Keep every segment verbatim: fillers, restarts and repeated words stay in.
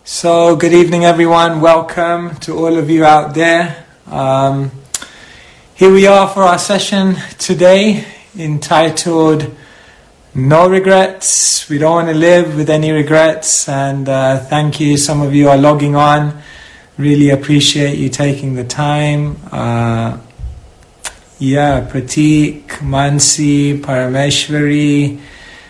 So, good evening everyone, welcome to all of you out there. Um, here we are for our session today entitled No Regrets. We don't want to live with any regrets, and uh, thank you, some of you are logging on. Really appreciate you taking the time. Uh, yeah, Pratik, Mansi, Parameshwari,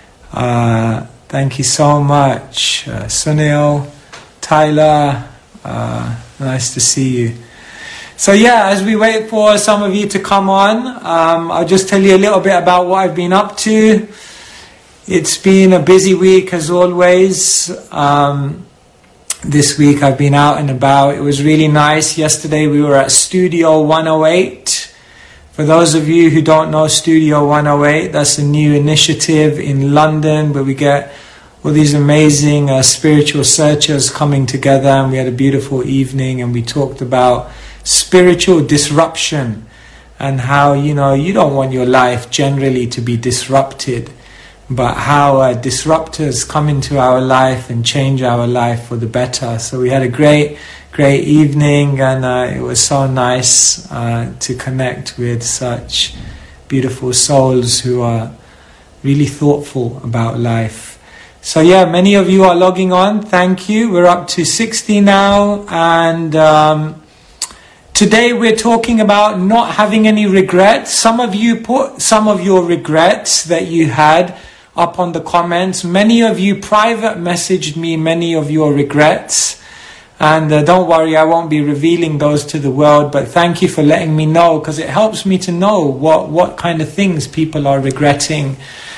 uh, thank you so much. Uh, Sunil, Tyler, uh, nice to see you. So yeah, as we wait for some of you to come on, um, I'll just tell you a little bit about what I've been up to. It's been a busy week as always. Um, this week I've been out and about. It was really nice. Yesterday we were at Studio one oh eight. For those of you who don't know Studio one oh eight, that's a new initiative in London where we get all these amazing uh, spiritual searchers coming together, and we had a beautiful evening and we talked about spiritual disruption and how, you know, you don't want your life generally to be disrupted, but how uh, disruptors come into our life and change our life for the better. So we had a great, great evening, and uh, it was so nice uh, to connect with such beautiful souls who are really thoughtful about life. So yeah, many of you are logging on. Thank you. We're up to sixty now, and um, today we're talking about not having any regrets. Some of you put some of your regrets that you had up on the comments. Many of you private messaged me many of your regrets, and uh, don't worry, I won't be revealing those to the world, but thank you for letting me know, because it helps me to know what, what kind of things people are regretting.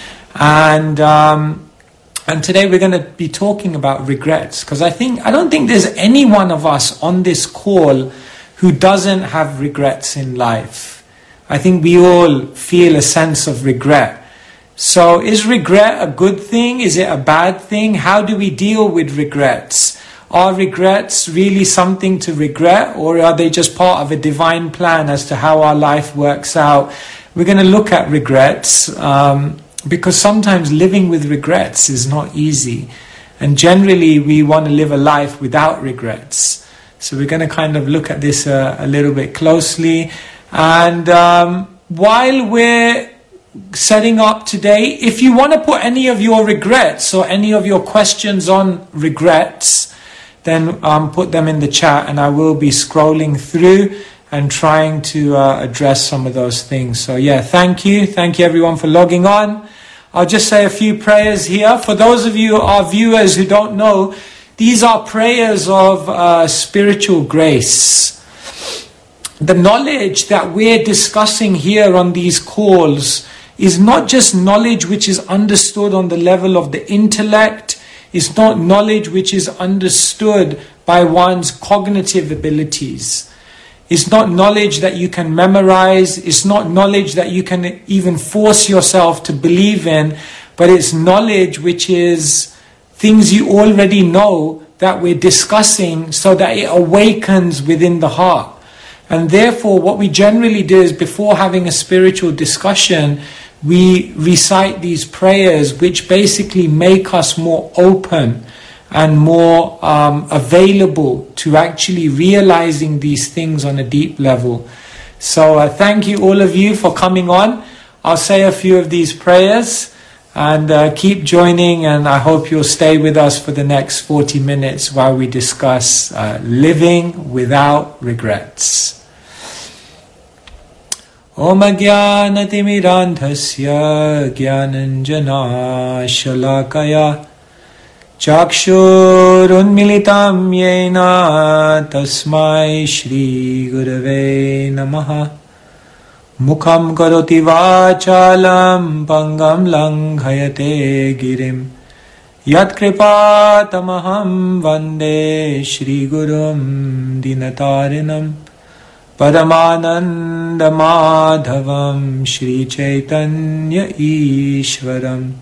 And um, and today we're going to be talking about regrets, because I think I don't think there's any one of us on this call who doesn't have regrets in life. I think we all feel a sense of regret. So is regret a good thing? Is it a bad thing? How do we deal with regrets? Are regrets really something to regret, or are they just part of a divine plan as to how our life works out? We're going to look at regrets, um, because sometimes living with regrets is not easy. And generally we want to live a life without regrets. So we're going to kind of look at this uh, a little bit closely. And um, while we're setting up today, if you want to put any of your regrets or any of your questions on regrets, then um, put them in the chat, and I will be scrolling through and trying to uh, address some of those things. So yeah, thank you. Thank you everyone for logging on. I'll just say a few prayers here. For those of you, our viewers who don't know, these are prayers of uh, spiritual grace. The knowledge that we're discussing here on these calls is not just knowledge which is understood on the level of the intellect. It's not knowledge which is understood by one's cognitive abilities. It's not knowledge that you can memorize. It's not knowledge that you can even force yourself to believe in. But it's knowledge which is things you already know that we're discussing, so that it awakens within the heart. And therefore, what we generally do is, before having a spiritual discussion, we recite these prayers which basically make us more open and more um, available to actually realizing these things on a deep level. So uh, thank you all of you for coming on. I'll say a few of these prayers, and uh, keep joining, and I hope you'll stay with us for the next forty minutes while we discuss uh, living without regrets. Om Ajnanatimirandhasya Jnananjana Shalakaya Chakshurunmilitam Yena Tasmai Shri Gurave Namaha. Mukham karoti vachalam pangam langhayate girim yat kripatamaham vande Shri Gurum dinatarinam Paramananda Madhavam Shri Chaitanya Ishwaram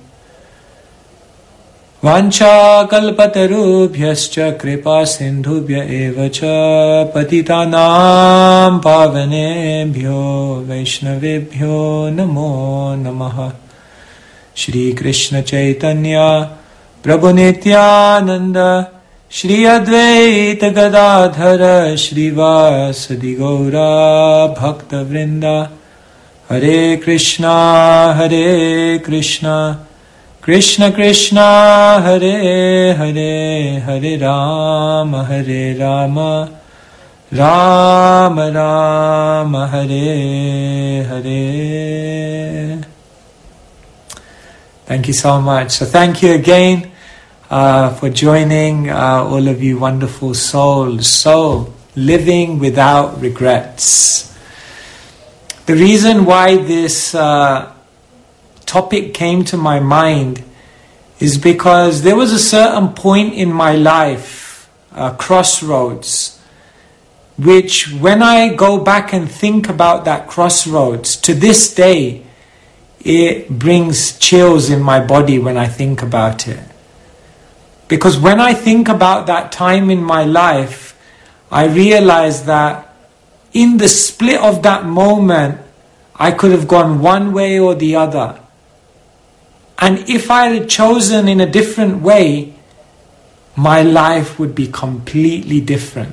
Vancha kalpatarubhyascha kripa sindhubhya evacha patitanam pavanebhyo vaishnavebhyo namo namaha. Shri Krishna Chaitanya Prabhu Nityananda Shri Advaita Gadadhara Shrivasadi Gaura Bhakta Vrinda. Hare Krishna, Hare Krishna, Krishna Krishna, Hare Hare, Hare Rama, Hare Rama, Rama Rama, Hare Hare. Thank you so much. So thank you again uh, for joining, uh, all of you wonderful souls. So, living without regrets. The reason why this uh, topic came to my mind is because there was a certain point in my life, a crossroads, which when I go back and think about that crossroads, to this day, it brings chills in my body when I think about it. Because when I think about that time in my life, I realize that in the split of that moment, I could have gone one way or the other. And if I had chosen in a different way, my life would be completely different.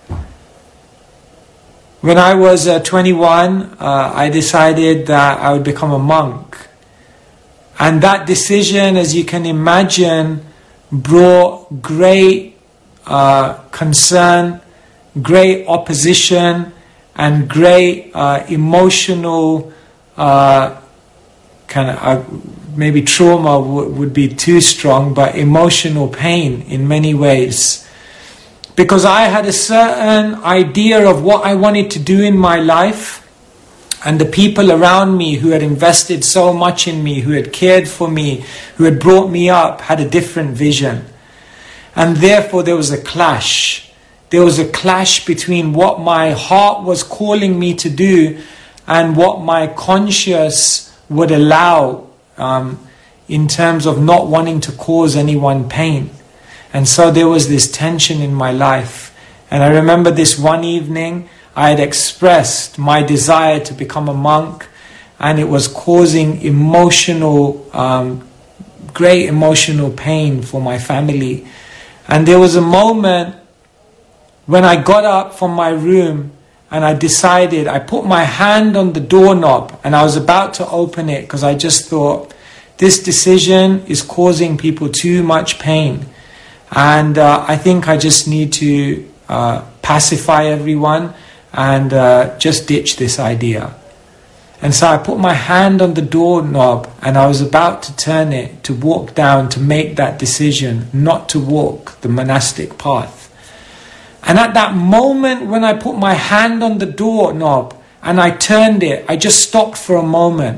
When I was uh, twenty-one, uh, I decided that I would become a monk. And that decision, as you can imagine, brought great uh, concern, great opposition, and great uh, emotional uh, kind of uh, maybe trauma w- would be too strong, but emotional pain in many ways, because I had a certain idea of what I wanted to do in my life, and the people around me who had invested so much in me, who had cared for me, who had brought me up, had a different vision, and therefore there was a clash. There was a clash between what my heart was calling me to do and what my conscience would allow, um, in terms of not wanting to cause anyone pain. And so there was this tension in my life. And I remember this one evening, I had expressed my desire to become a monk, and it was causing emotional, um, great emotional pain for my family. And there was a moment when I got up from my room and I decided, I put my hand on the doorknob and I was about to open it because I just thought, this decision is causing people too much pain. And uh, I think I just need to uh, pacify everyone and uh, just ditch this idea. And so I put my hand on the doorknob and I was about to turn it to walk down, to make that decision not to walk the monastic path. And at that moment when I put my hand on the doorknob and I turned it, I just stopped for a moment.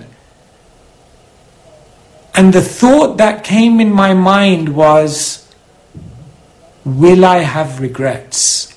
And the thought that came in my mind was, will I have regrets?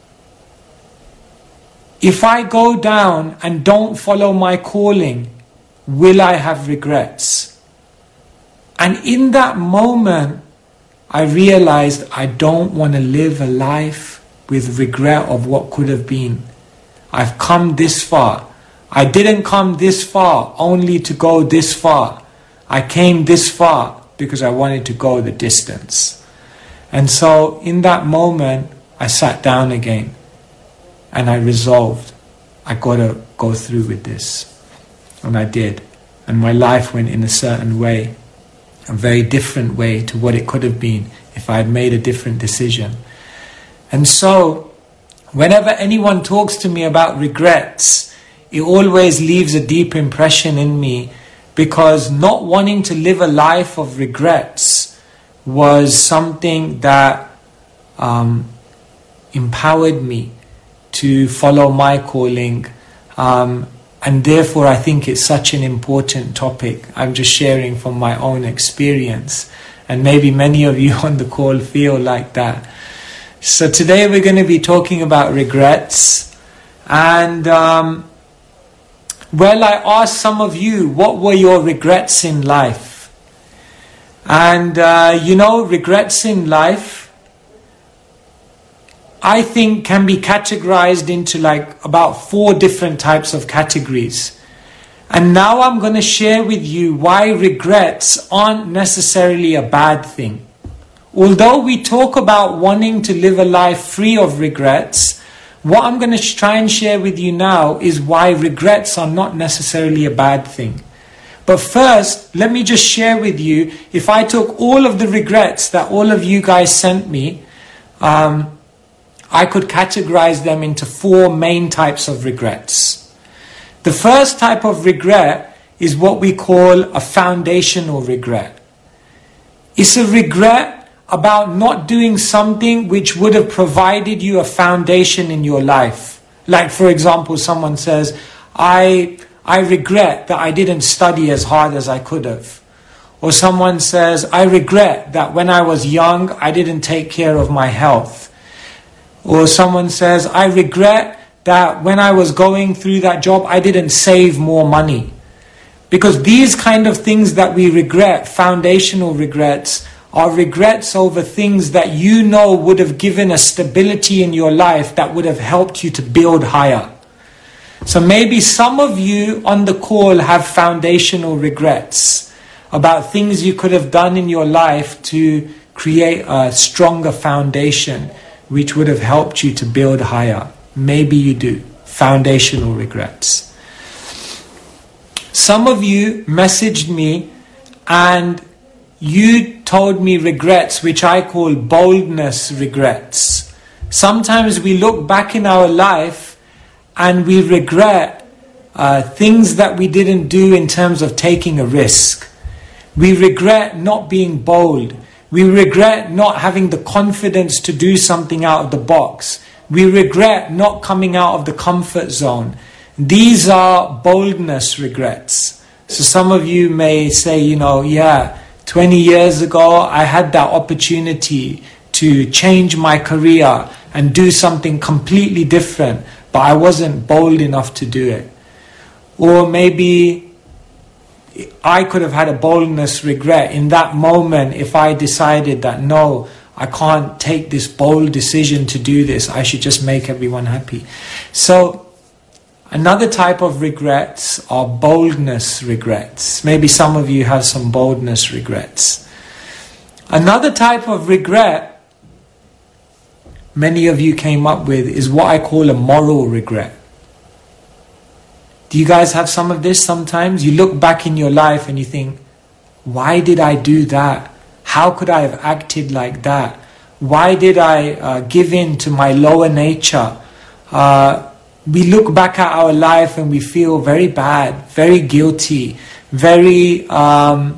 If I go down and don't follow my calling, will I have regrets? And in that moment, I realized I don't want to live a life with regret of what could have been. I've come this far. I didn't come this far only to go this far. I came this far because I wanted to go the distance. And so in that moment, I sat down again and I resolved, I got to go through with this. And I did. And my life went in a certain way, a very different way to what it could have been if I had made a different decision. And so, whenever anyone talks to me about regrets, it always leaves a deep impression in me, because not wanting to live a life of regrets was something that um, empowered me to follow my calling. Um, and therefore, I think it's such an important topic. I'm just sharing from my own experience. And maybe many of you on the call feel like that. So today we're going to be talking about regrets. And um, well, I asked some of you, what were your regrets in life? And uh, you know, regrets in life, I think can be categorized into like about four different types of categories. And now I'm going to share with you why regrets aren't necessarily a bad thing, although we talk about wanting to live a life free of regrets, what I'm going to try and share with you now is why regrets are not necessarily a bad thing. But first, let me just share with you, if I took all of the regrets that all of you guys sent me, um, I could categorize them into four main types of regrets. The first type of regret is what we call a foundational regret. It's a regret about not doing something which would have provided you a foundation in your life. Like, for example, someone says, I... I regret that I didn't study as hard as I could have. Or someone says, I regret that when I was young, I didn't take care of my health. Or someone says, I regret that when I was going through that job, I didn't save more money. Because these kind of things that we regret, foundational regrets, are regrets over things that you know would have given a stability in your life that would have helped you to build higher. So maybe some of you on the call have foundational regrets about things you could have done in your life to create a stronger foundation which would have helped you to build higher. Maybe you do. Foundational regrets. Some of you messaged me and you told me regrets which I call boldness regrets. Sometimes we look back in our life and we regret uh, things that we didn't do in terms of taking a risk. We regret not being bold. We regret not having the confidence to do something out of the box. We regret not coming out of the comfort zone. These are boldness regrets. So some of you may say, you know, yeah, twenty years ago I had that opportunity to change my career and do something completely different, but I wasn't bold enough to do it. Or maybe I could have had a boldness regret in that moment if I decided that no, I can't take this bold decision to do this. I should just make everyone happy. So another type of regrets are boldness regrets. Maybe some of you have some boldness regrets. Another type of regret many of you came up with is what I call a moral regret. Do you guys have some of this sometimes? You look back in your life and you think, why did I do that? How could I have acted like that? Why did I uh, give in to my lower nature? Uh, we look back at our life and we feel very bad, very guilty, very, um,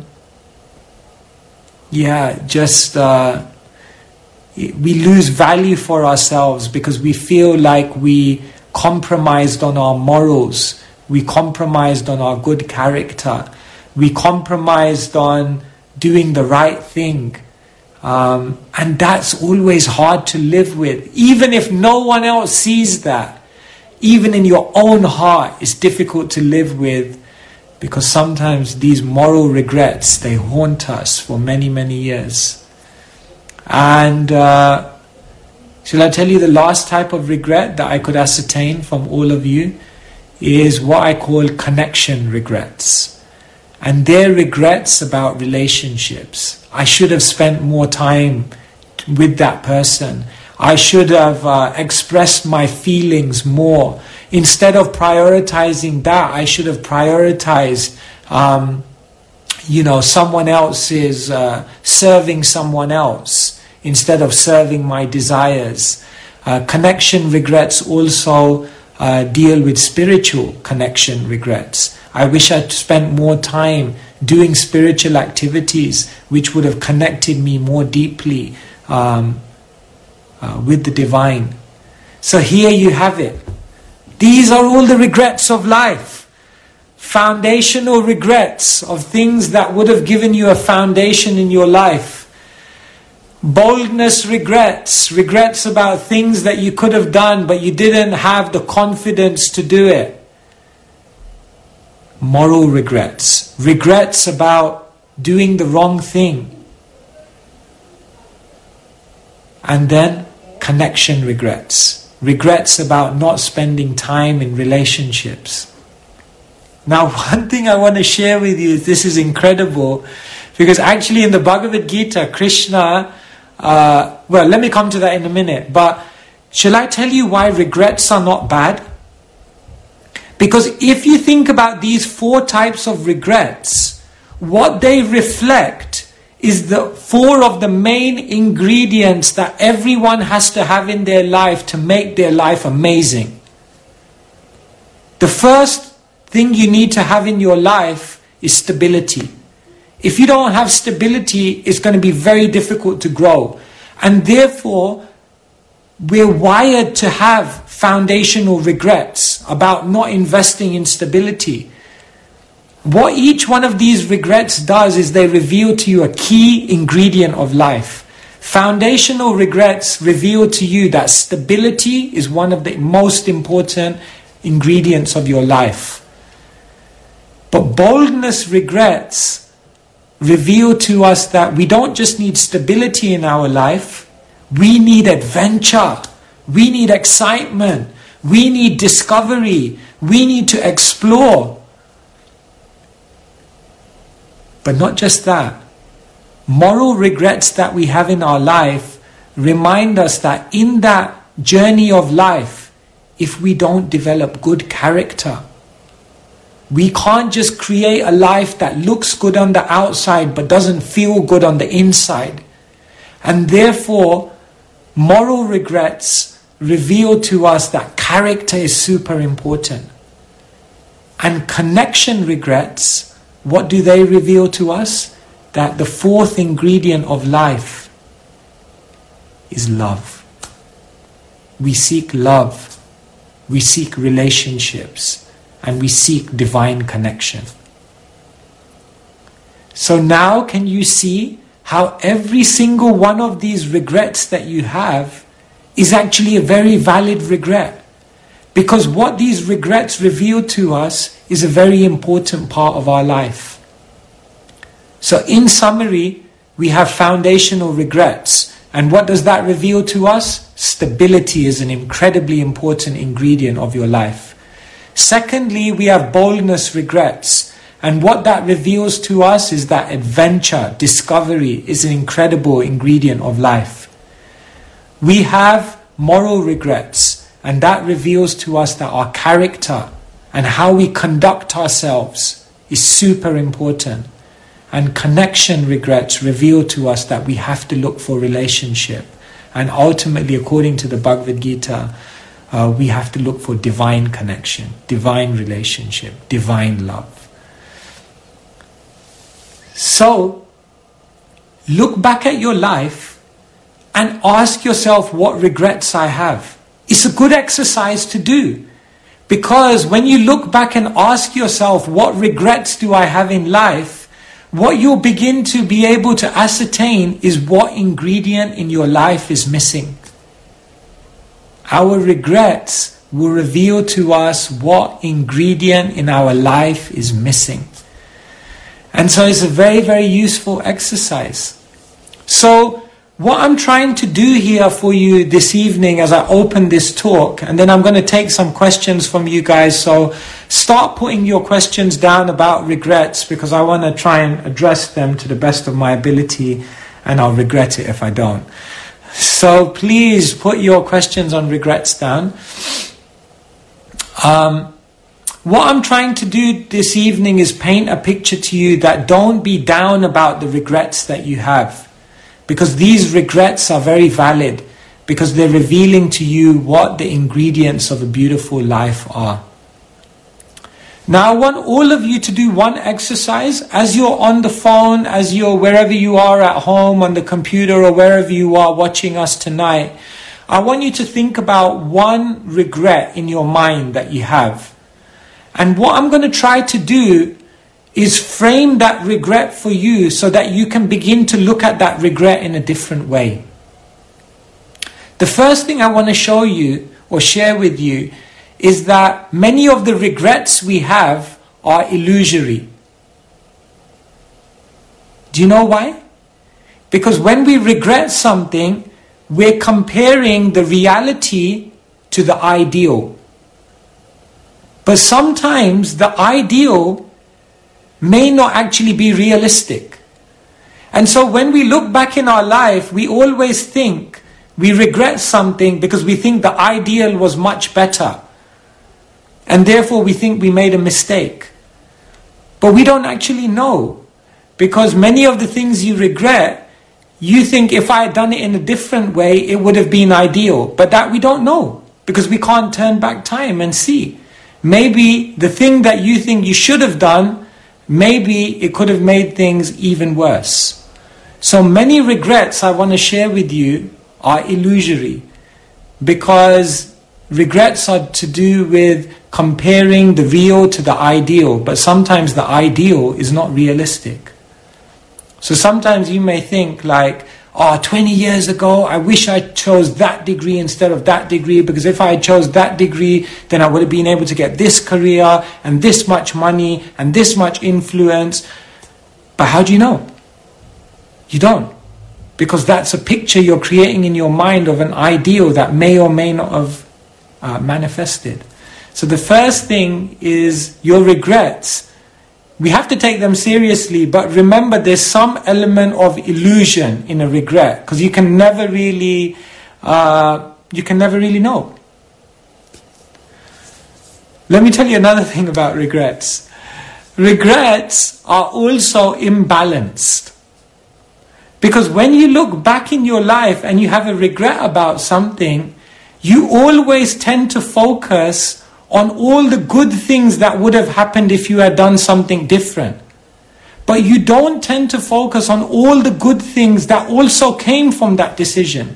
yeah, just... Uh, we lose value for ourselves because we feel like we compromised on our morals. We compromised on our good character. We compromised on doing the right thing. Um, and that's always hard to live with. Even if no one else sees that, even in your own heart, it's difficult to live with because sometimes these moral regrets, they haunt us for many, many years. And uh, shall I tell you the last type of regret that I could ascertain from all of you is what I call connection regrets. And they're regrets about relationships. I should have spent more time with that person. I should have uh, expressed my feelings more. Instead of prioritizing that, I should have prioritized um, you know, someone else's, uh, serving someone else instead of serving my desires. Uh, connection regrets also uh, deal with spiritual connection regrets. I wish I'd spent more time doing spiritual activities which would have connected me more deeply um, uh, with the divine. So here you have it. These are all the regrets of life. Foundational regrets of things that would have given you a foundation in your life. Boldness regrets, regrets about things that you could have done but you didn't have the confidence to do it. Moral regrets, regrets about doing the wrong thing. And then connection regrets, regrets about not spending time in relationships. Now, one thing I want to share with you, this is incredible, because actually in the Bhagavad Gita, Krishna Uh, well, let me come to that in a minute. But shall I tell you why regrets are not bad? Because if you think about these four types of regrets, what they reflect is the four of the main ingredients that everyone has to have in their life to make their life amazing. The first thing you need to have in your life is stability. If you don't have stability, it's going to be very difficult to grow. And therefore, we're wired to have foundational regrets about not investing in stability. What each one of these regrets does is they reveal to you a key ingredient of life. Foundational regrets reveal to you that stability is one of the most important ingredients of your life. But boldness regrets reveal to us that we don't just need stability in our life, we need adventure, we need excitement, we need discovery, we need to explore. But not just that. Moral regrets that we have in our life remind us that in that journey of life, if we don't develop good character, we can't just create a life that looks good on the outside but doesn't feel good on the inside. And therefore, moral regrets reveal to us that character is super important. And connection regrets, what do they reveal to us? That the fourth ingredient of life is love. We seek love. We seek relationships. And we seek divine connection. So now can you see how every single one of these regrets that you have is actually a very valid regret? Because what these regrets reveal to us is a very important part of our life. So in summary, we have foundational regrets. And what does that reveal to us? Stability is an incredibly important ingredient of your life. Secondly, we have boldness regrets. And what that reveals to us is that adventure, discovery is an incredible ingredient of life. We have moral regrets. And that reveals to us that our character and how we conduct ourselves is super important. And connection regrets reveal to us that we have to look for relationship. And ultimately, according to the Bhagavad Gita, uh, we have to look for divine connection, divine relationship, divine love. So, look back at your life and ask yourself what regrets I have. It's a good exercise to do. Because when you look back and ask yourself, what regrets do I have in life? What you'll begin to be able to ascertain is what ingredient in your life is missing. Our regrets will reveal to us what ingredient in our life is missing. And so it's a very, very useful exercise. So what I'm trying to do here for you this evening as I open this talk, and then I'm going to take some questions from you guys. So start putting your questions down about regrets, because I want to try and address them to the best of my ability, and I'll regret it if I don't. So please put your questions on regrets down. Um, what I'm trying to do this evening is paint a picture to you that don't be down about the regrets that you have. Because these regrets are very valid, because they're revealing to you what the ingredients of a beautiful life are. Now I want all of you to do one exercise. As you're on the phone, as you're wherever you are at home, on the computer, or wherever you are watching us tonight, I want you to think about one regret in your mind that you have. And what I'm going to try to do is frame that regret for you so that you can begin to look at that regret in a different way. The first thing I want to show you or share with you is that many of the regrets we have are illusory. Do you know why? Because when we regret something, we're comparing the reality to the ideal. But sometimes the ideal may not actually be realistic. And so when we look back in our life, we always think we regret something because we think the ideal was much better. And therefore we think we made a mistake. But we don't actually know. Because many of the things you regret, you think if I had done it in a different way, it would have been ideal. But that we don't know. Because we can't turn back time and see. Maybe the thing that you think you should have done, maybe it could have made things even worse. So many regrets I want to share with you are illusory. Because regrets are to do with comparing the real to the ideal. But sometimes the ideal is not realistic. So sometimes you may think like, oh, twenty years ago, I wish I chose that degree instead of that degree, because if I chose that degree, then I would have been able to get this career and this much money and this much influence. But how do you know? You don't. Because that's a picture you're creating in your mind of an ideal that may or may not have uh, manifested. So the first thing is your regrets. We have to take them seriously, but remember there's some element of illusion in a regret, because you can never really, uh, you can never really know. Let me tell you another thing about regrets. Regrets are also imbalanced. Because when you look back in your life and you have a regret about something, you always tend to focus on all the good things that would have happened if you had done something different. But you don't tend to focus on all the good things that also came from that decision.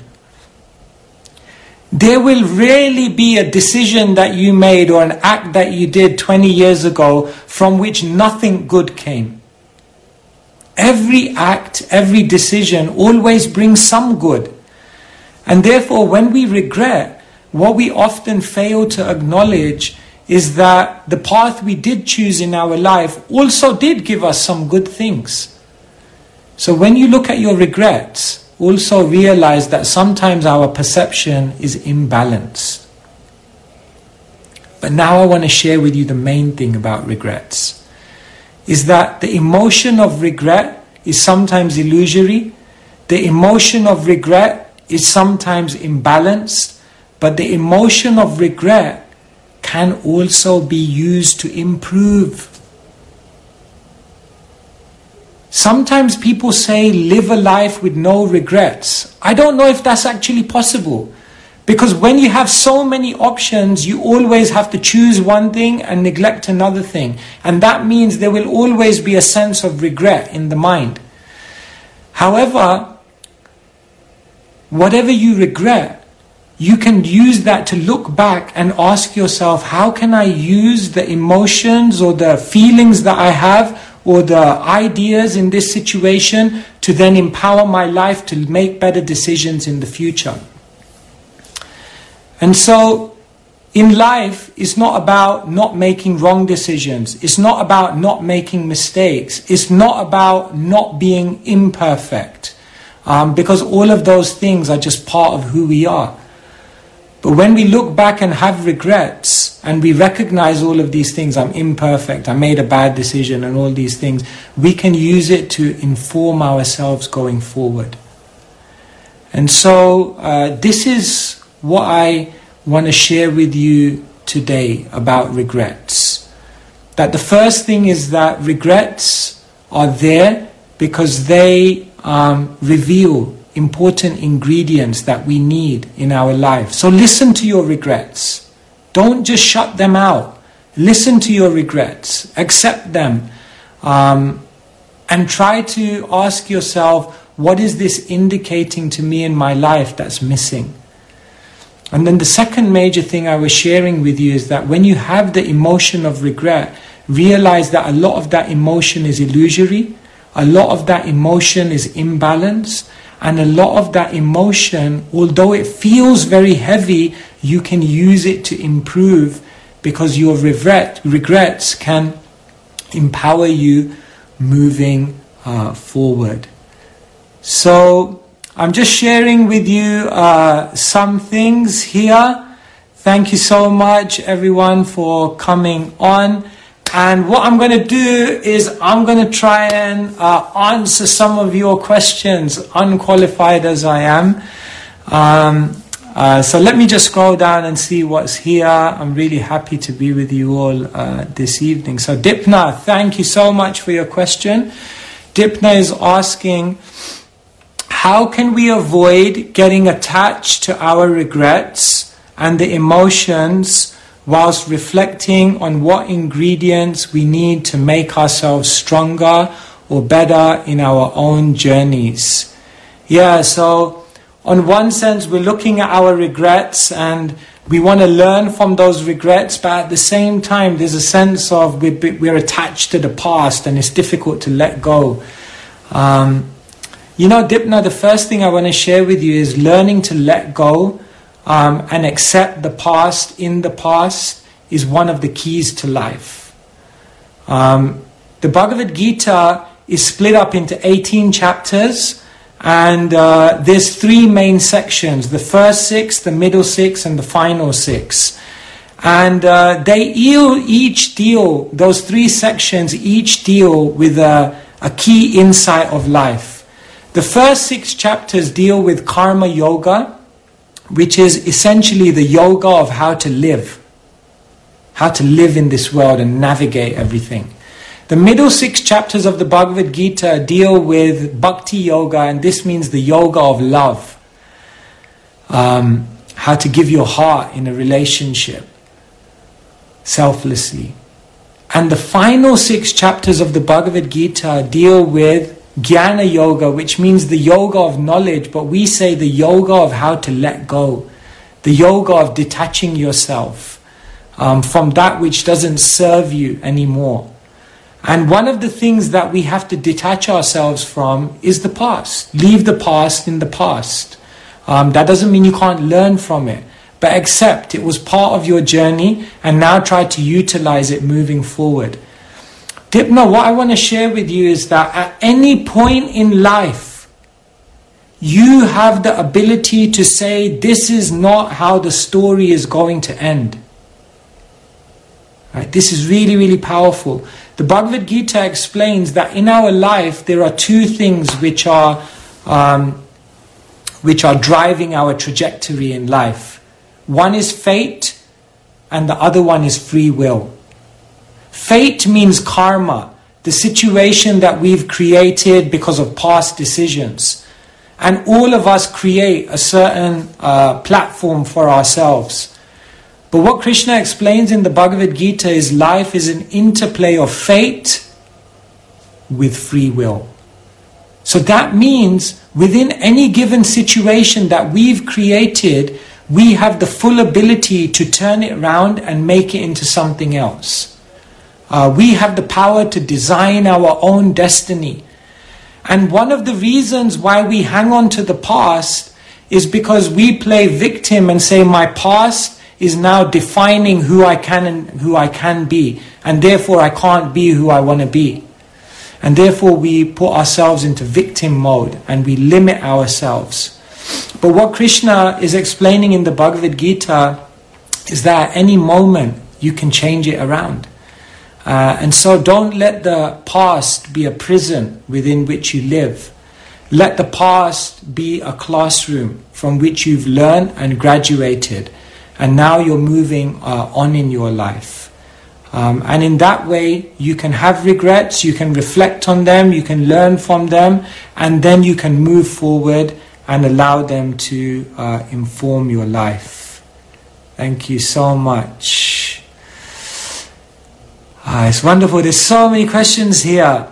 There will rarely be a decision that you made or an act that you did twenty years ago from which nothing good came. Every act, every decision always brings some good. And therefore, when we regret, what we often fail to acknowledge is that the path we did choose in our life also did give us some good things. So when you look at your regrets, also realize that sometimes our perception is imbalanced. But now I want to share with you the main thing about regrets. Is that the emotion of regret is sometimes illusory. The emotion of regret is sometimes imbalanced. But the emotion of regret can also be used to improve. Sometimes people say live a life with no regrets. I don't know if that's actually possible. Because when you have so many options, you always have to choose one thing and neglect another thing. And that means there will always be a sense of regret in the mind. However, whatever you regret, you can use that to look back and ask yourself, how can I use the emotions or the feelings that I have or the ideas in this situation to then empower my life to make better decisions in the future? And so, in life, it's not about not making wrong decisions. It's not about not making mistakes. It's not about not being imperfect. Um, because all of those things are just part of who we are. But when we look back and have regrets, and we recognize all of these things, I'm imperfect, I made a bad decision, and all these things, we can use it to inform ourselves going forward. And so, uh, this is what I want to share with you today about regrets. That the first thing is that regrets are there because they um, reveal important ingredients that we need in our life. So listen to your regrets. Don't just shut them out. Listen to your regrets. Accept them. Um, and try to ask yourself, what is this indicating to me in my life that's missing? And then the second major thing I was sharing with you is that when you have the emotion of regret, realize that a lot of that emotion is illusory. A lot of that emotion is imbalanced. And a lot of that emotion, although it feels very heavy, you can use it to improve because your regret, regrets can empower you moving uh, forward. So I'm just sharing with you uh, some things here. Thank you so much everyone for coming on. and what I'm going to do is I'm going to try and uh, answer some of your questions, unqualified as I am. Um, uh, so let me just scroll down and see what's here. I'm really happy to be with you all uh, this evening. So Dipna, thank you so much for your question. Dipna is asking, how can we avoid getting attached to our regrets and the emotions whilst reflecting on what ingredients we need to make ourselves stronger or better in our own journeys? Yeah, so on one sense, we're looking at our regrets and we want to learn from those regrets, but at the same time, there's a sense of we're, we're attached to the past and it's difficult to let go. Um, you know, Dipna, the first thing I want to share with you is learning to let go um, and accept the past in the past is one of the keys to life. Um, the Bhagavad Gita is split up into eighteen chapters. And uh, there's three main sections, the first six, the middle six, and the final six. And uh, they each deal, those three sections each deal with a, a key insight of life. The first six chapters deal with karma yoga, which is essentially the yoga of how to live. How to live in this world and navigate everything. The middle six chapters of the Bhagavad Gita deal with bhakti yoga, and this means the yoga of love. Um, how to give your heart in a relationship selflessly. And the final six chapters of the Bhagavad Gita deal with jnana yoga, which means the yoga of knowledge, but we say the yoga of how to let go. The yoga of detaching yourself um, from that which doesn't serve you anymore. And one of the things that we have to detach ourselves from is the past. Leave the past in the past. Um, that doesn't mean you can't learn from it, but accept it was part of your journey and now try to utilize it moving forward. Dipna, what I want to share with you is that at any point in life, you have the ability to say, this is not how the story is going to end. Right? This is really, really powerful. The Bhagavad Gita explains that in our life there are two things which are um, which are driving our trajectory in life. One is fate and the other one is free will. Fate means karma, the situation that we've created because of past decisions. And all of us create a certain uh, platform for ourselves. But what Krishna explains in the Bhagavad Gita is life is an interplay of fate with free will. So that means within any given situation that we've created, we have the full ability to turn it around and make it into something else. Uh, we have the power to design our own destiny. And one of the reasons why we hang on to the past is because we play victim and say, my past is now defining who I can and who I can be, and therefore I can't be who I want to be. And therefore we put ourselves into victim mode and we limit ourselves. But what Krishna is explaining in the Bhagavad Gita is that at any moment you can change it around. Uh, and so don't let the past be a prison within which you live. Let the past be a classroom from which you've learned and graduated. And now you're moving uh, on in your life. Um, and in that way, you can have regrets, you can reflect on them, you can learn from them, and then you can move forward and allow them to uh, inform your life. Thank you so much. Ah, it's wonderful. There's so many questions here.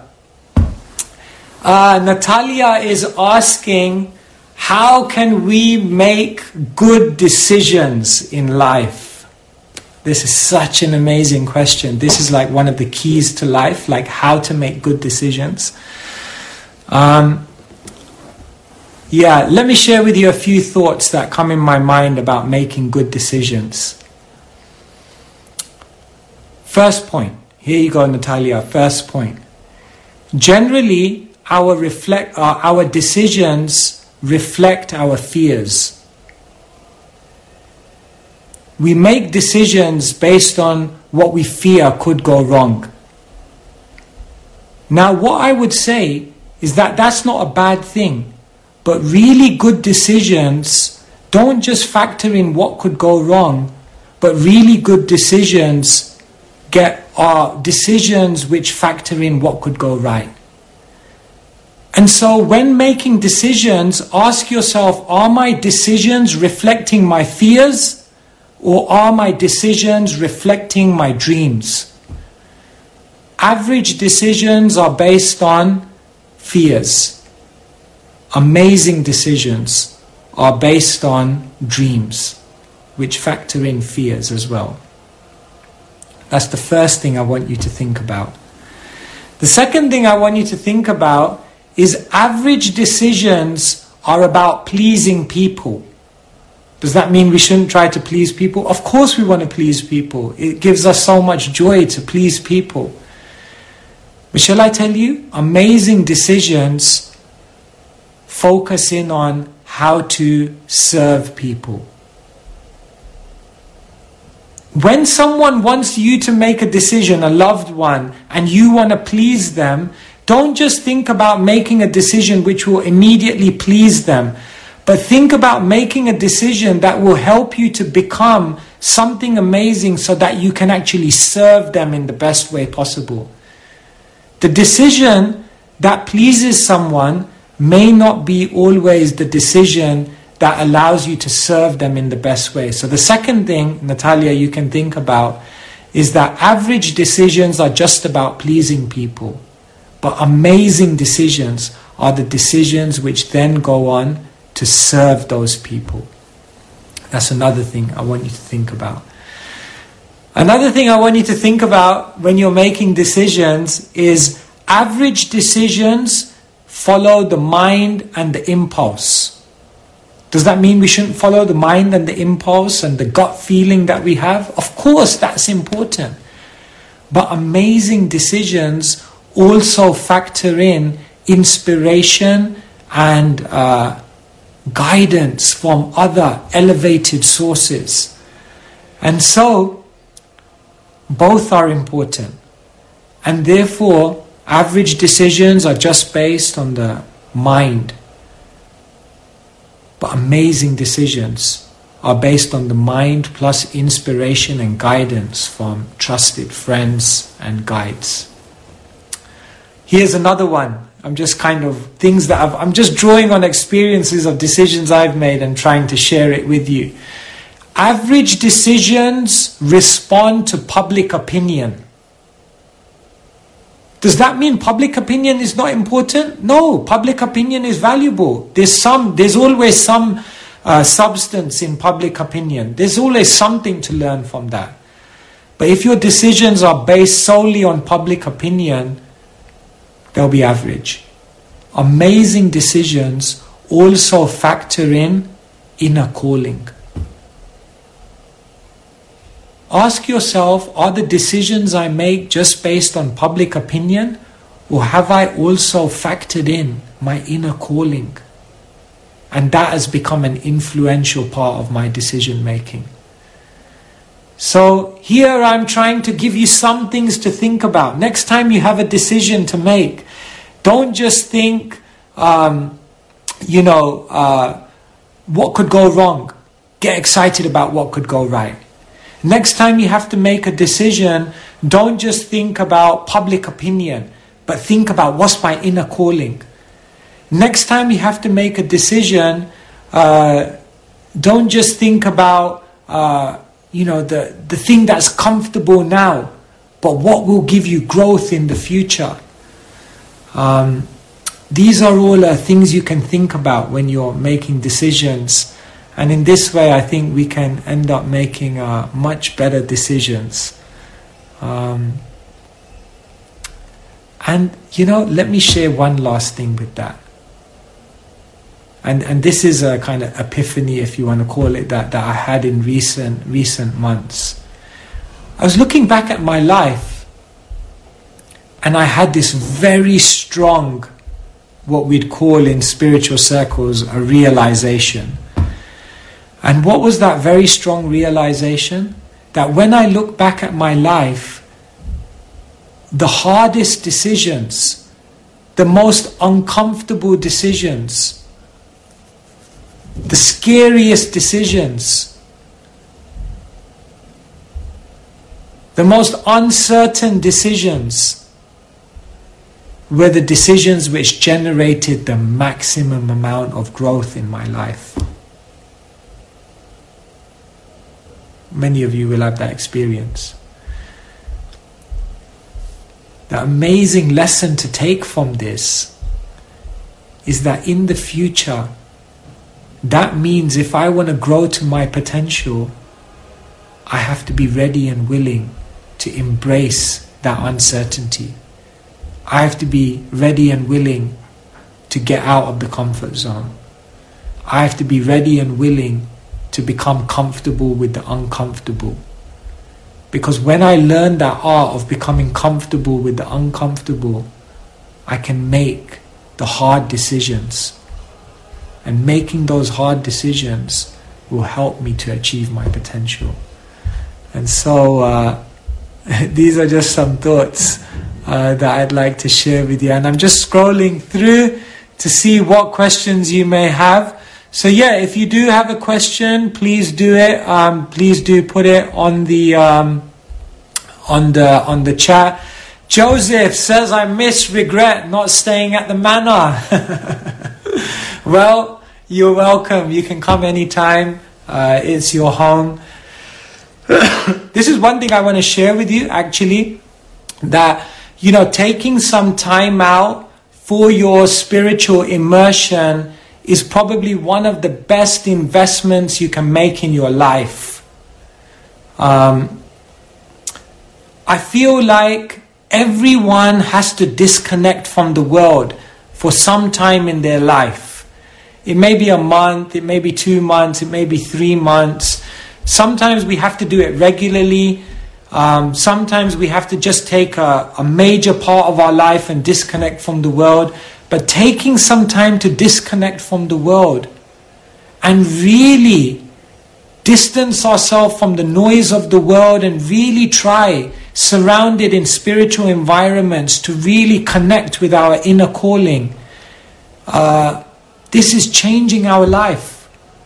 Uh, Natalia is asking, how can we make good decisions in life? This is such an amazing question. This is like one of the keys to life, like how to make good decisions. Um, yeah, let me share with you a few thoughts that come in my mind about making good decisions. First point. Here you go, Natalia. First point. Generally, our reflect, uh, our decisions reflect our fears. We make decisions based on what we fear could go wrong. Now, what I would say is that that's not a bad thing, but really good decisions don't just factor in what could go wrong, but really good decisions get are decisions which factor in what could go right. And so when making decisions, ask yourself, are my decisions reflecting my fears, or are my decisions reflecting my dreams? Average decisions are based on fears. Amazing decisions are based on dreams, which factor in fears as well. That's the first thing I want you to think about. The second thing I want you to think about is average decisions are about pleasing people. Does that mean we shouldn't try to please people? Of course we want to please people. It gives us so much joy to please people. But shall I tell you, amazing decisions focus in on how to serve people. When someone wants you to make a decision, a loved one, and you want to please them, don't just think about making a decision which will immediately please them, but think about making a decision that will help you to become something amazing so that you can actually serve them in the best way possible. The decision that pleases someone may not be always the decision that allows you to serve them in the best way. So the second thing, Natalia, you can think about is that average decisions are just about pleasing people. But amazing decisions are the decisions which then go on to serve those people. That's another thing I want you to think about. Another thing I want you to think about when you're making decisions is average decisions follow the mind and the impulse. Does that mean we shouldn't follow the mind and the impulse and the gut feeling that we have? Of course, that's important. But amazing decisions also factor in inspiration and uh, guidance from other elevated sources. And so, both are important. And therefore, average decisions are just based on the mind. But amazing decisions are based on the mind plus inspiration and guidance from trusted friends and guides. Here's another one. I'm just kind of things that I've, I'm just drawing on experiences of decisions I've made and trying to share it with you. Average decisions respond to public opinion. Does that mean public opinion is not important? No, public opinion is valuable. There's some, there's always some uh, substance in public opinion. There's always something to learn from that. But if your decisions are based solely on public opinion, they'll be average. Amazing decisions also factor in inner calling. Ask yourself, are the decisions I make just based on public opinion, or have I also factored in my inner calling? And that has become an influential part of my decision making. So here I'm trying to give you some things to think about. Next time you have a decision to make, don't just think, um, you know, uh, what could go wrong. Get excited about what could go right. Next time you have to make a decision, don't just think about public opinion, but think about what's my inner calling. Next time you have to make a decision, uh, don't just think about uh, you know, the, the thing that's comfortable now, but what will give you growth in the future. Um, these are all uh, things you can think about when you're making decisions. And in this way, I think we can end up making uh, much better decisions. Um, and, you know, let me share one last thing with that. And and this is a kind of epiphany, if you want to call it that, that I had in recent recent months. I was looking back at my life, and I had this very strong, what we'd call in spiritual circles, a realization. And what was that very strong realization? that when I look back at my life, the hardest decisions, the most uncomfortable decisions, the scariest decisions, the most uncertain decisions were the decisions which generated the maximum amount of growth in my life. Many of you will have that experience. The amazing lesson to take from this is that in the future, that means if I want to grow to my potential, I have to be ready and willing to embrace that uncertainty. I have to be ready and willing to get out of the comfort zone. I have to be ready and willing to become comfortable with the uncomfortable. Because when I learn that art of becoming comfortable with the uncomfortable, I can make the hard decisions. And making those hard decisions will help me to achieve my potential. And so uh, these are just some thoughts uh, that I'd like to share with you. And I'm just scrolling through to see what questions you may have. So yeah, if you do have a question, please do it. Um, please do put it on the um, on the on the chat. Joseph says, "I miss regret not staying at the manor." Well, you're welcome. You can come anytime. Uh, it's your home. This is one thing I want to share with you, actually, that you know, taking some time out for your spiritual immersion is probably one of the best investments you can make in your life. Um, I feel like everyone has to disconnect from the world for some time in their life. It may be a month, it may be two months, it may be three months. Sometimes we have to do it regularly. Um, sometimes we have to just take a, a major part of our life and disconnect from the world. But taking some time to disconnect from the world and really distance ourselves from the noise of the world and really try, surrounded in spiritual environments, to really connect with our inner calling. Uh, this is changing our life.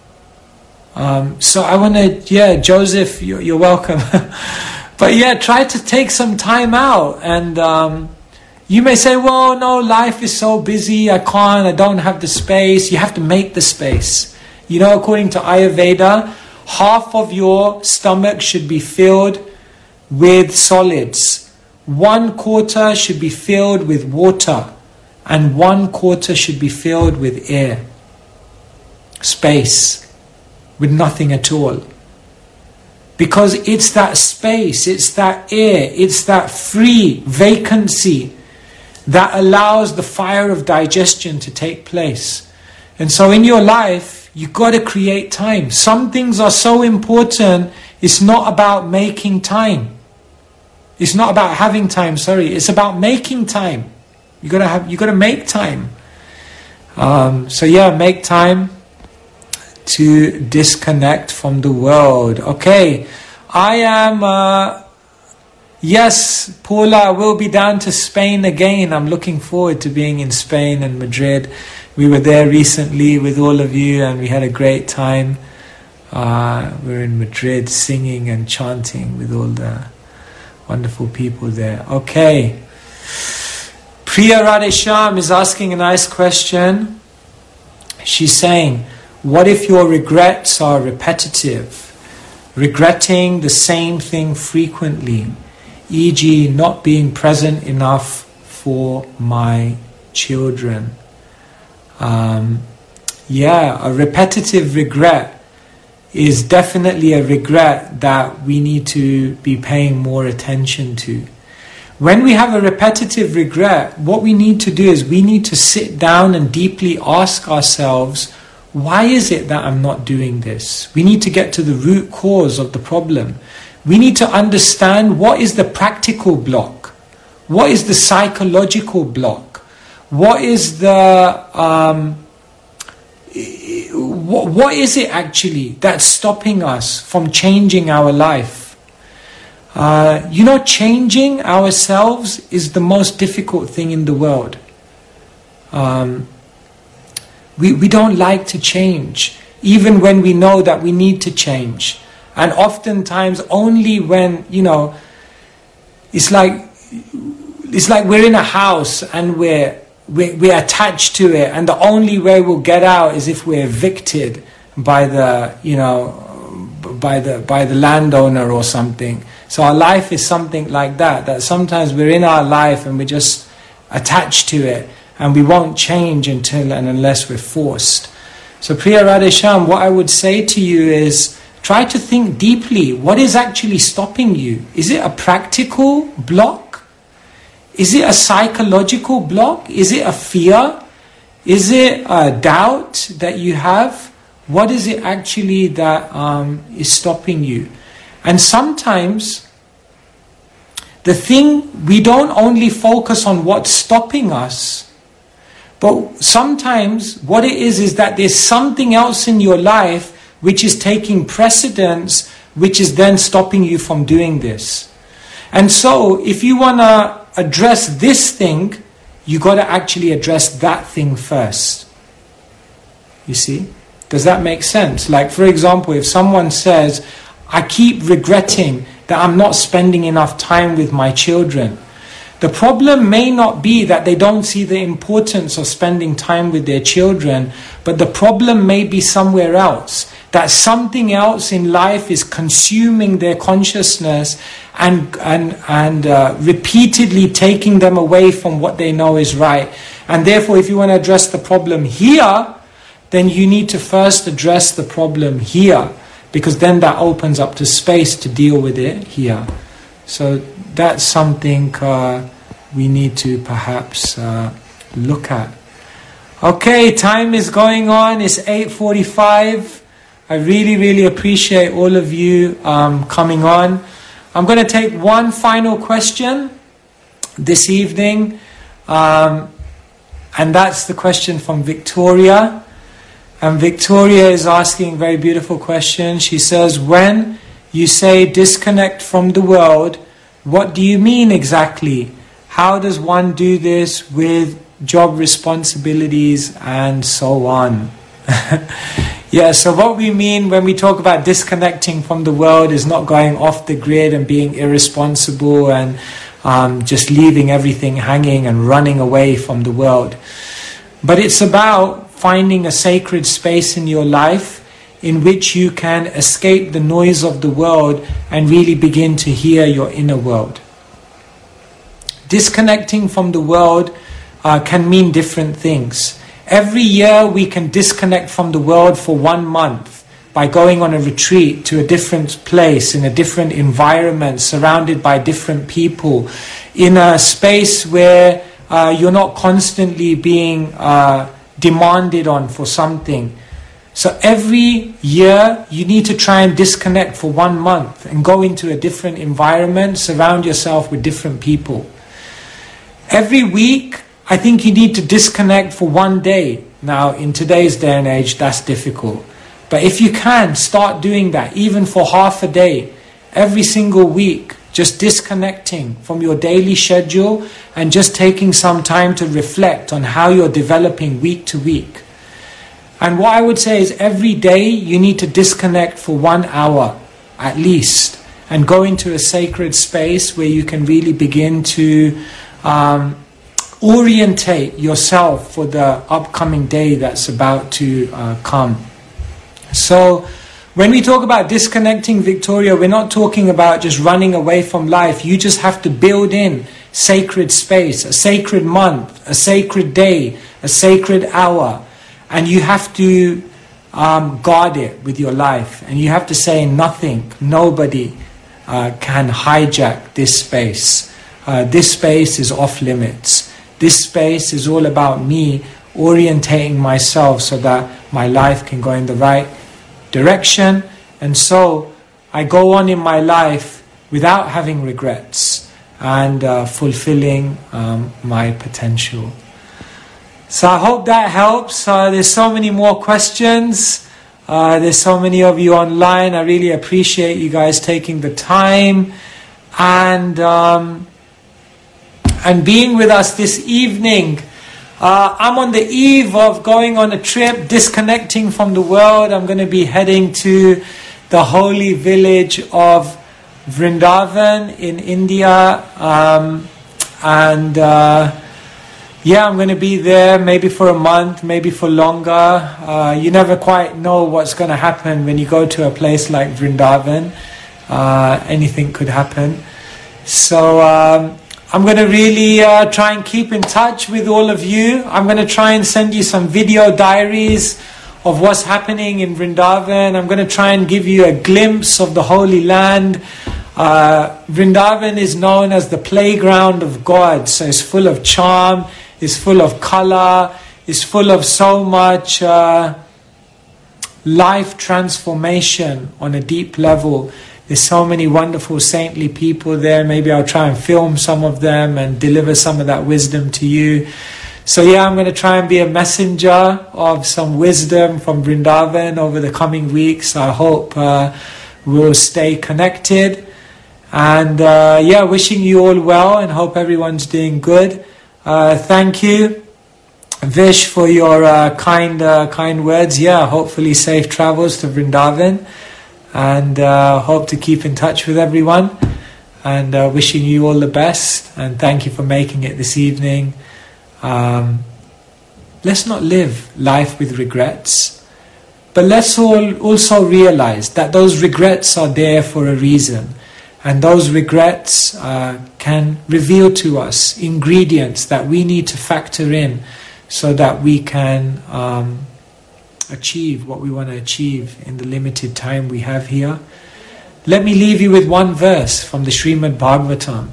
Um, so I want to, yeah, Joseph, you're, you're welcome. But yeah, try to take some time out. And um, you may say, well, no, life is so busy, I can't, I don't have the space. You have to make the space. You know, according to Ayurveda, half of your stomach should be filled with solids. One quarter should be filled with water. And one quarter should be filled with air. Space. With nothing at all. Because it's that space, it's that air, it's that free vacancy that allows the fire of digestion to take place. And so in your life, you've got to create time. Some things are so important, it's not about making time. It's not about having time, sorry. It's about making time. You gotta have, you gotta make time. Um, so yeah, make time to disconnect from the world. Okay, I am, uh, yes, Paula, will be down to Spain again. I'm looking forward to being in Spain and Madrid. We were there recently with all of you and we had a great time. Uh, we were in Madrid singing and chanting with all the wonderful people there. Okay. Priya Radhesham is asking a nice question. She's saying, what if your regrets are repetitive? Regretting the same thing frequently, for example not being present enough for my children. Um, yeah, a repetitive regret is definitely a regret that we need to be paying more attention to. When we have a repetitive regret, what we need to do is we need to sit down and deeply ask ourselves, why is it that I'm not doing this? We need to get to the root cause of the problem. We need to understand what is the practical block. What is the psychological block? What is the... Um, what, what is it actually that's stopping us from changing our life? Uh, you know, changing ourselves is the most difficult thing in the world. Um, we, we don't like to change, even when we know that we need to change. And oftentimes only when, you know, it's like, it's like we're in a house and we're, we're, we're attached to it, and the only way we'll get out is if we're evicted by the, you know, by the by the landowner or something. So our life is something like that, that sometimes we're in our life and we're just attached to it, and we won't change until and unless we're forced. So Priya Radhesham, what I would say to you is, try to think deeply. What is actually stopping you? Is it a practical block? Is it a psychological block? Is it a fear? Is it a doubt that you have? What is it actually that um, is stopping you? And sometimes the thing, we don't only focus on what's stopping us, but sometimes what it is is that there's something else in your life which is taking precedence, which is then stopping you from doing this. And so if you want to address this thing, you got to actually address that thing first. You see? Does that make sense? Like, for example, if someone says, I keep regretting that I'm not spending enough time with my children. The problem may not be that they don't see the importance of spending time with their children, but the problem may be somewhere else. That something else in life is consuming their consciousness and and and uh, repeatedly taking them away from what they know is right. And therefore, if you want to address the problem here, then you need to first address the problem here, because then that opens up to space to deal with it here. So that's something uh, we need to perhaps uh, look at. Okay, time is going on. It's eight forty-five. I really, really appreciate all of you um, coming on. I'm going to take one final question this evening. Um, and that's the question from Victoria. And Victoria is asking a very beautiful question. She says, when you say disconnect from the world, what do you mean exactly? How does one do this with job responsibilities and so on? Yeah, so what we mean when we talk about disconnecting from the world is not going off the grid and being irresponsible and um, just leaving everything hanging and running away from the world. But it's about finding a sacred space in your life in which you can escape the noise of the world and really begin to hear your inner world. Disconnecting from the world uh, can mean different things. Every year we can disconnect from the world for one month by going on a retreat to a different place, in a different environment, surrounded by different people, in a space where uh, you're not constantly being uh, demanded on for something. So every year you need to try and disconnect for one month and go into a different environment, surround yourself with different people. Every week I think you need to disconnect for one day. Now, in today's day and age, that's difficult. But if you can, start doing that, even for half a day, every single week, just disconnecting from your daily schedule and just taking some time to reflect on how you're developing week to week. And what I would say is every day you need to disconnect for one hour at least and go into a sacred space where you can really begin to um, orientate yourself for the upcoming day that's about to uh, come. So when we talk about disconnecting, Victoria, we're not talking about just running away from life. You just have to build in sacred space, a sacred month, a sacred day, a sacred hour. And you have to um, guard it with your life. And you have to say nothing, nobody uh, can hijack this space. Uh, this space is off limits. This space is all about me orientating myself so that my life can go in the right direction. And so I go on in my life without having regrets and uh, fulfilling um, my potential. So I hope that helps. Uh, there's so many more questions. Uh, there's so many of you online. I really appreciate you guys taking the time. and um, and being with us this evening. Uh, I'm on the eve of going on a trip, disconnecting from the world. I'm going to be heading to the holy village of Vrindavan in India, um, and uh, yeah, I'm going to be there maybe for a month, maybe for longer. Uh, you never quite know what's going to happen when you go to a place like Vrindavan. Uh, anything could happen. So um, I'm going to really uh, try and keep in touch with all of you. I'm going to try and send you some video diaries of what's happening in Vrindavan. I'm going to try and give you a glimpse of the Holy Land. Uh, Vrindavan is known as the playground of God, so it's full of charm, it's full of color, it's full of so much uh, life transformation on a deep level. There's so many wonderful saintly people there. Maybe I'll try and film some of them and deliver some of that wisdom to you. So yeah, I'm going to try and be a messenger of some wisdom from Vrindavan over the coming weeks. I hope uh, we'll stay connected. And uh, yeah, wishing you all well and hope everyone's doing good. Uh, thank you, Vish, for your uh, kind uh, kind words. Yeah, hopefully safe travels to Vrindavan. And uh, hope to keep in touch with everyone. And uh, wishing you all the best. And thank you for making it this evening. Um, let's not live life with regrets. But let's all also realize that those regrets are there for a reason. And those regrets uh, can reveal to us ingredients that we need to factor in so that we can um, achieve what we want to achieve in the limited time we have here. Let me leave you with one verse from the Srimad Bhagavatam.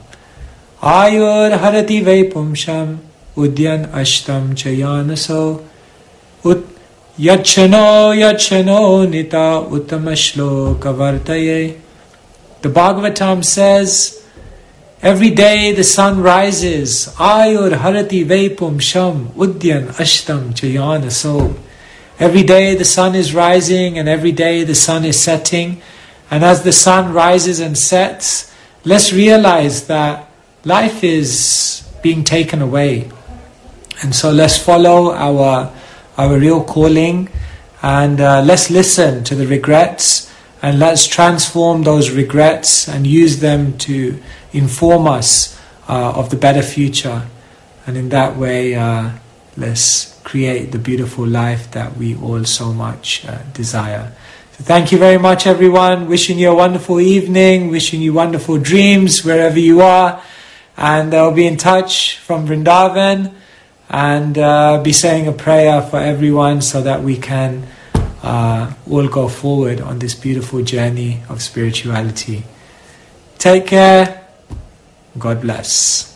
Ayur harati vaipumsham udyan ashtam chayanaso ut yachano yachano nita uttamashloka vartaye. The Bhagavatam says, every day the sun rises, Ayur harati vaipum sham udyan ashtam chayana so. Every day the sun is rising and every day the sun is setting. And as the sun rises and sets, let's realize that life is being taken away. And so let's follow our, our real calling and uh, let's listen to the regrets. And let's transform those regrets and use them to inform us uh, of the better future. And in that way, uh, let's create the beautiful life that we all so much uh, desire. So thank you very much, everyone. Wishing you a wonderful evening. Wishing you wonderful dreams wherever you are. And I'll be in touch from Vrindavan. And uh, be saying a prayer for everyone so that we can Uh, all go forward on this beautiful journey of spirituality. Take care. God bless.